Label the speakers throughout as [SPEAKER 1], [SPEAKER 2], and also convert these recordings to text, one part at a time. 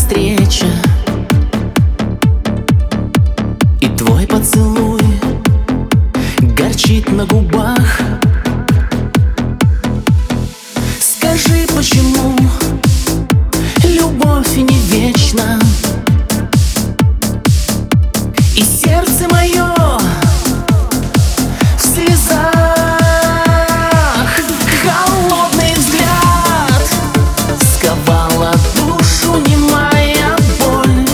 [SPEAKER 1] встреча, и твой поцелуй горчит на губах. Скажи, почему любовь не вечна, и сердце мое в слезах. Холодный взгляд сковала душу немая боль,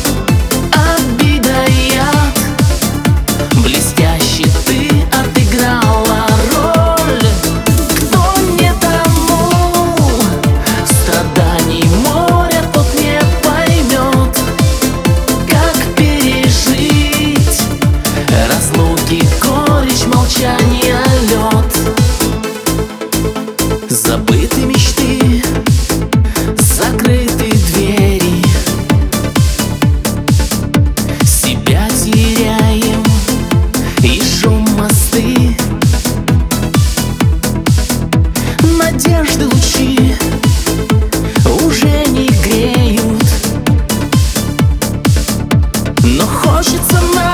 [SPEAKER 1] обида и яд. Блестяще ты отыграла роль. Кто не тонул в страданий море, тот не поймет, как пережить разлуки, горечь, молчание, лед. Забыты мечты, закрыты двери, себя теряем, и шум мосты. Надежды лучи уже не греют, но хочется нам